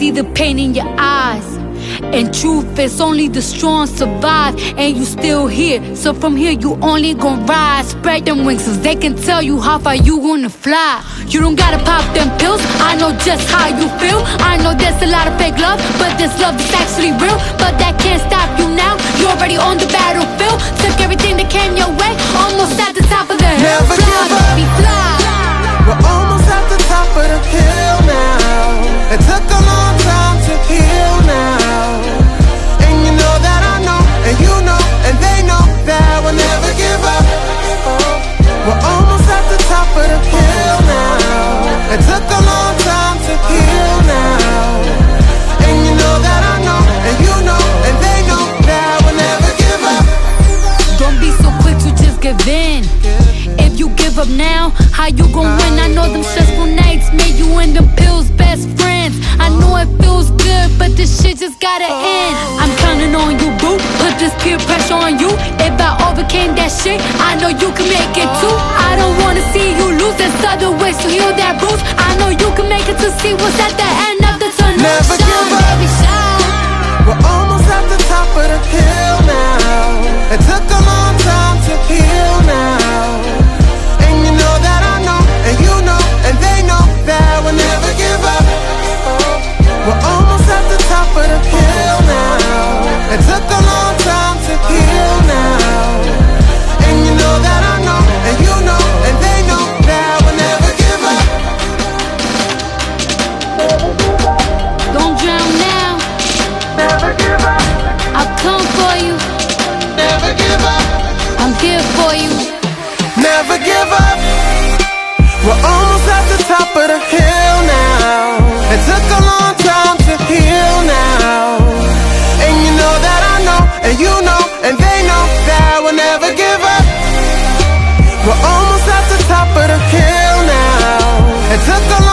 see the pain in your eyes. And truth is only the strong survive. And you still here, so from here you only gon' rise. Spread them wings so they can tell you how far you gonna fly. You don't gotta pop them pills, I know just how you feel. I know there's a lot of fake love, but this love is actually real. But that can't stop you now, you're already on the battlefield. Took everything that came your way, almost at the top of the hill. Never Fly, give up. baby, fly. We're almost at the top of the hill now. It took a long time to heal now. And you know that I know, and you know, and they know that we'll never give up. We're almost at the top of the hill now. It took a long time to heal now. And you know that I know, and you know, and they know that we'll never give up. Don't be so quick to just give in. If you give up now, how you gon' win? I know them stressful nights made you and them pills best friends. I know it feels good, but this shit just gotta end. I'm counting on you, boo. Put this peer pressure on you. If I overcame that shit, I know you can make it too. I don't wanna see you lose. There's other ways to heal that bruise. I know you can make it to see what's at the end of the tunnel. Never Shine, give up. baby, shine. We're almost at the top of the hill now. It took a long time to heal now. And you know that I know, and you know, and they know that we'll never give up. We're almost at the top of the hill now. It took a long time to heal now. And you know that I know, and you know, and they know that we'll never give up. Don't drown now. Never give up. I'll come for you. Never give up. I'm here for you. Never give up. We're almost at the top of the hill now. It took a long time to heal now. And you know that I know, and you know, and they know that we'll never give up. We're almost at the top of the hill now. It took a